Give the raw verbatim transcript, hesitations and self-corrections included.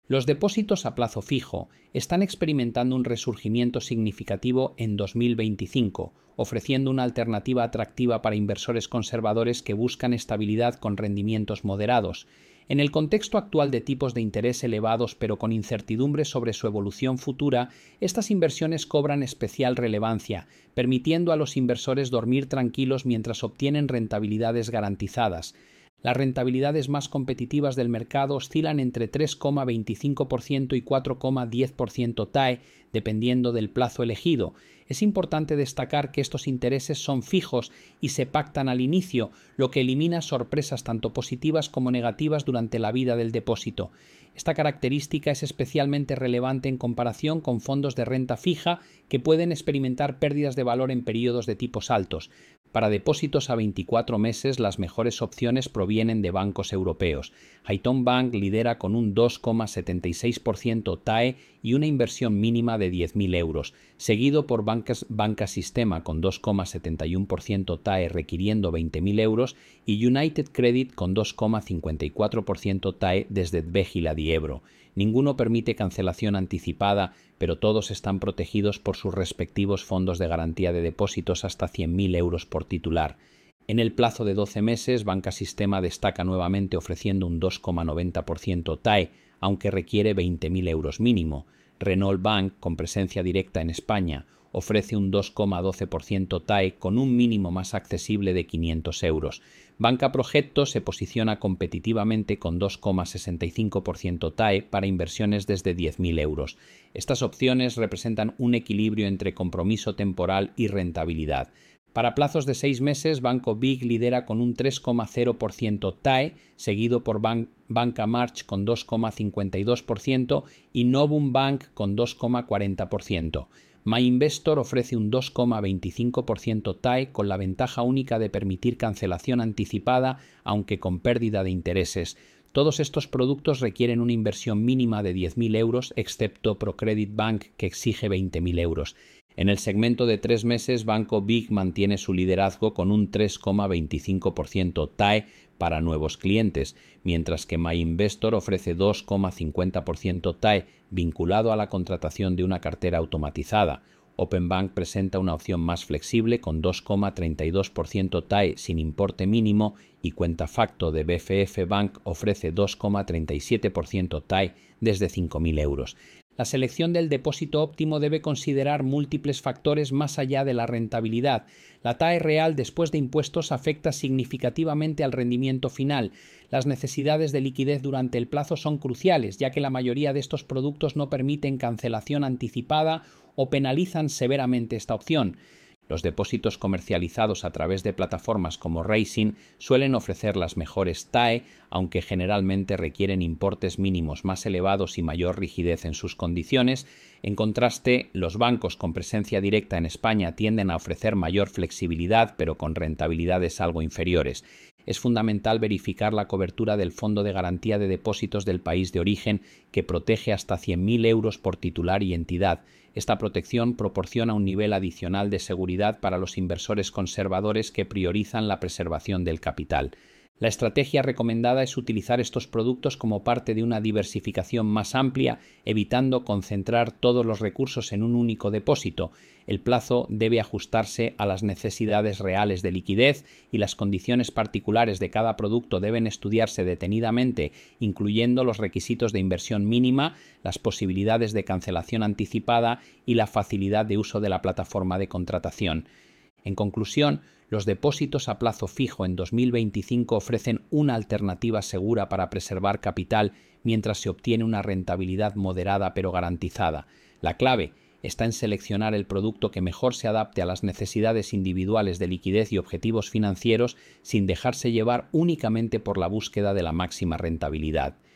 Los depósitos a plazo fijo están experimentando un resurgimiento significativo en dos mil veinticinco, ofreciendo una alternativa atractiva para inversores conservadores que buscan estabilidad con rendimientos moderados. En el contexto actual de tipos de interés elevados pero con incertidumbre sobre su evolución futura, estas inversiones cobran especial relevancia, permitiendo a los inversores dormir tranquilos mientras obtienen rentabilidades garantizadas. Las rentabilidades más competitivas del mercado oscilan entre tres coma veinticinco por ciento y cuatro coma diez por ciento T A E, dependiendo del plazo elegido. Es importante destacar que estos intereses son fijos y se pactan al inicio, lo que elimina sorpresas tanto positivas como negativas durante la vida del depósito. Esta característica es especialmente relevante en comparación con fondos de renta fija que pueden experimentar pérdidas de valor en periodos de tipos altos. Para depósitos a veinticuatro meses, las mejores opciones provienen de bancos europeos. Haitong Bank lidera con un dos coma setenta y seis por ciento T A E y una inversión mínima de diez mil euros, seguido por Bancas, Banca Sistema con dos coma setenta y uno por ciento T A E requiriendo veinte mil euros y United Credit con dos coma cincuenta y cuatro por ciento T A E desde Vegila di Ebro. Ninguno permite cancelación anticipada, pero todos están protegidos por sus respectivos fondos de garantía de depósitos hasta cien mil euros por titular. En el plazo de doce meses, Banca Sistema destaca nuevamente ofreciendo un dos coma noventa por ciento T A E, aunque requiere veinte mil euros mínimo. Renault Bank, con presencia directa en España, ofrece un dos coma doce por ciento T A E con un mínimo más accesible de quinientos euros. Banca Progetto se posiciona competitivamente con dos coma sesenta y cinco por ciento T A E para inversiones desde diez mil euros. Estas opciones representan un equilibrio entre compromiso temporal y rentabilidad. Para plazos de seis meses, Banco Big lidera con un tres coma cero por ciento T A E, seguido por Ban Banca March con dos coma cincuenta y dos por ciento y Novum Bank con dos coma cuarenta por ciento. MyInvestor ofrece un dos coma veinticinco por ciento T A E con la ventaja única de permitir cancelación anticipada, aunque con pérdida de intereses. Todos estos productos requieren una inversión mínima de diez mil euros, excepto ProCredit Bank, que exige veinte mil euros. En el segmento de tres meses, Banco Big mantiene su liderazgo con un tres coma veinticinco por ciento T A E para nuevos clientes, mientras que MyInvestor ofrece dos coma cincuenta por ciento T A E vinculado a la contratación de una cartera automatizada. Openbank presenta una opción más flexible con dos coma treinta y dos por ciento T A E sin importe mínimo y Cuentafacto de B F F Bank ofrece dos coma treinta y siete por ciento T A E desde cinco mil euros. La selección del depósito óptimo debe considerar múltiples factores más allá de la rentabilidad. La T A E real después de impuestos afecta significativamente al rendimiento final. Las necesidades de liquidez durante el plazo son cruciales, ya que la mayoría de estos productos no permiten cancelación anticipada o penalizan severamente esta opción. Los depósitos comercializados a través de plataformas como Raisin suelen ofrecer las mejores T A E, aunque generalmente requieren importes mínimos más elevados y mayor rigidez en sus condiciones. En contraste, los bancos con presencia directa en España tienden a ofrecer mayor flexibilidad, pero con rentabilidades algo inferiores. Es fundamental verificar la cobertura del Fondo de Garantía de Depósitos del país de origen, que protege hasta cien mil euros por titular y entidad. Esta protección proporciona un nivel adicional de seguridad para los inversores conservadores que priorizan la preservación del capital. La estrategia recomendada es utilizar estos productos como parte de una diversificación más amplia, evitando concentrar todos los recursos en un único depósito. El plazo debe ajustarse a las necesidades reales de liquidez y las condiciones particulares de cada producto deben estudiarse detenidamente, incluyendo los requisitos de inversión mínima, las posibilidades de cancelación anticipada y la facilidad de uso de la plataforma de contratación. En conclusión, los depósitos a plazo fijo en dos mil veinticinco ofrecen una alternativa segura para preservar capital mientras se obtiene una rentabilidad moderada pero garantizada. La clave está en seleccionar el producto que mejor se adapte a las necesidades individuales de liquidez y objetivos financieros sin dejarse llevar únicamente por la búsqueda de la máxima rentabilidad.